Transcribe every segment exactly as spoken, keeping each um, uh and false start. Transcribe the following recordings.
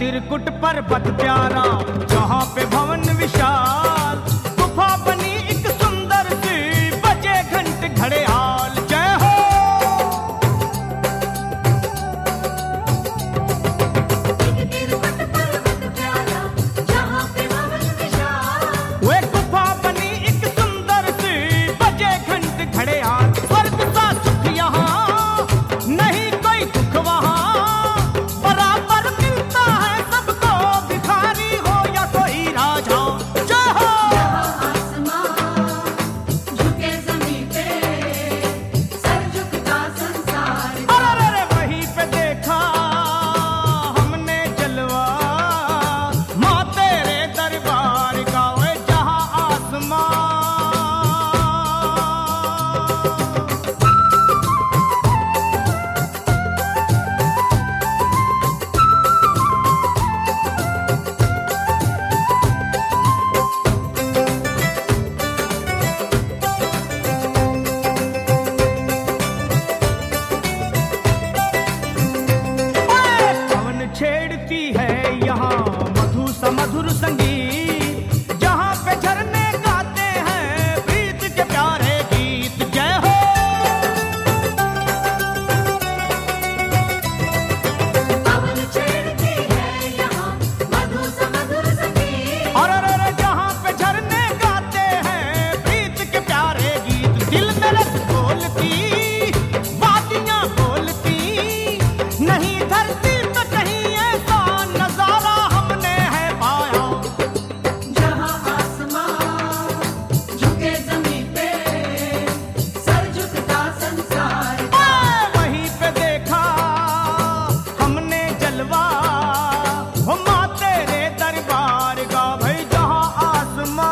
त्रिकुट पर्वत प्यारा, जहाँ पे भवन विशाल, गुफा बनी एक सुंदर सी, बजे घंट घड़ियाल। जय हो। एक त्रिकुट पर्वत प्यारा, जहाँ पे भवन विशाल, वे गुफा बनी एक सुंदर सी, बजे घंट घड़ियाल। स्वर्ग सा सुख यहाँ, नहीं कोई दुख वहाँ, बराबर मिलता है सबको, भिखारी हो या कोई राजा। जय हो। जहाँ आसमां झुके जमीन पे, सर झुकता संसार का। अरे अरे वहीं पे देखा हमने जलवा, माँ तेरे दरबार का, वे जहाँ आसमां। पवन छेड़ती है यहाँ मधु सा मधुर संगीत, जहाँ पे झरने गाते हैं प्रीत के प्यारे गीत। जय हो। पवन छेड़ती है यहाँ मधु सा मधुर संगीत, और अरे अरे जहाँ पे झरने गाते हैं प्रीत के प्यारे गीत। दिल में रस बोलती, बातियां बोलती, नहीं धरती पे कहीं ऐसा नजारा हमने है पाया। जहाँ आसमां झुके जमीन पे, सर झुकता संसार का। वहीं पे देखा हमने जलवा, हो माँ तेरे दरबार का, भाई जहाँ आसमां।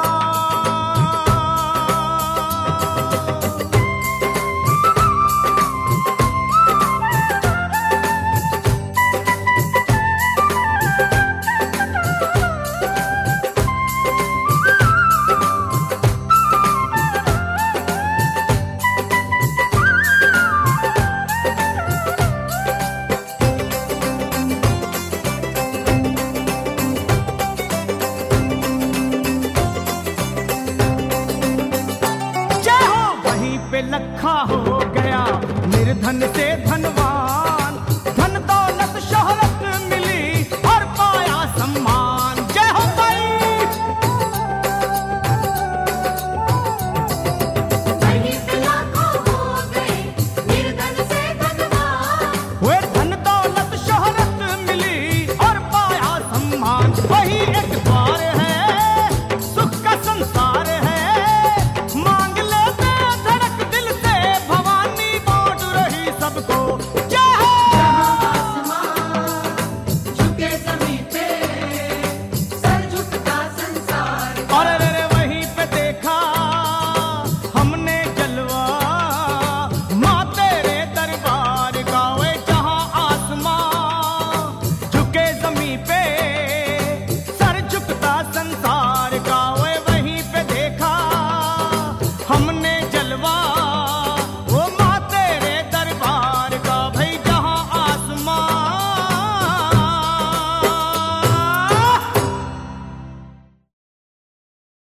जय हो। वहीं पे लखा हो गया निर्धन से